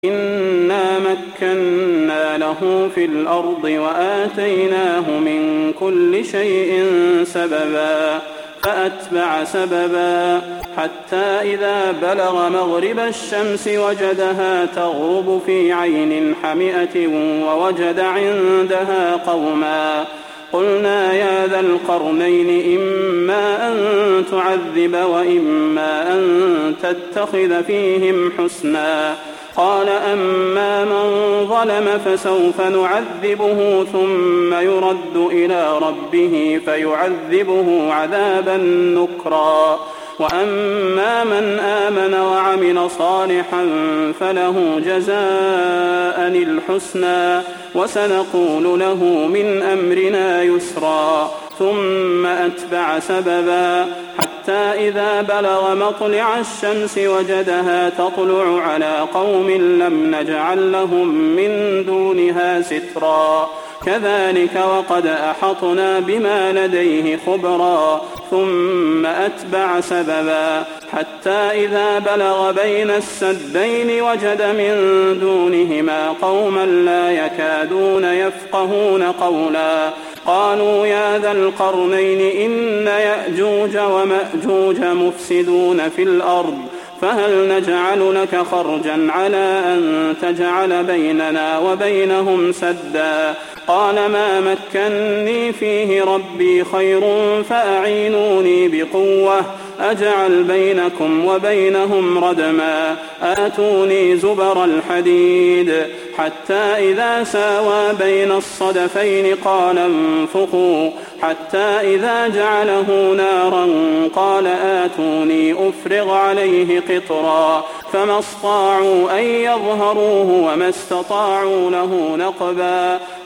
إنا مكنا له في الأرض وآتيناه من كل شيء سببا فأتبع سببا حتى إذا بلغ مغرب الشمس وجدها تغرب في عين حمئة ووجد عندها قوما قلنا يا ذا القرنين إما أن تعذب وإما أن تتخذ فيهم حسنا قال أما من ظلم فسوف نعذبه ثم يرد إلى ربه فيعذبه عذابا نكرا وأما من آمن وعمل صالحا فله جزاء الحسنى وسنقول له من أمرنا يسرا ثم أتبع سببا حتى إذا بلغ مطلع الشمس وجدها تطلع على قوم لم نجعل لهم من دونها سترا كذلك وقد أحطنا بما لديه خبرا ثم أتبع سببا حتى إذا بلغ بين السدين وجد من دونهما قوما لا يكادون يفقهون قولا قالوا يا ذا القرنين إن يأجوج ومأجوج مفسدون في الأرض فهل نجعل لك خرجا على أن تجعل بيننا وبينهم سدا قال ما مكني فيه ربي خير فأعينوني بقوة أجعل بينكم وبينهم ردما آتوني زبر الحديد حتى إذا ساوى بين الصدفين قال انفخوا حتى إذا جعله نارا قال آتوني أفرغ عليه قطرا فما استطاعوا أن يظهروه وما استطاعوا له نقبا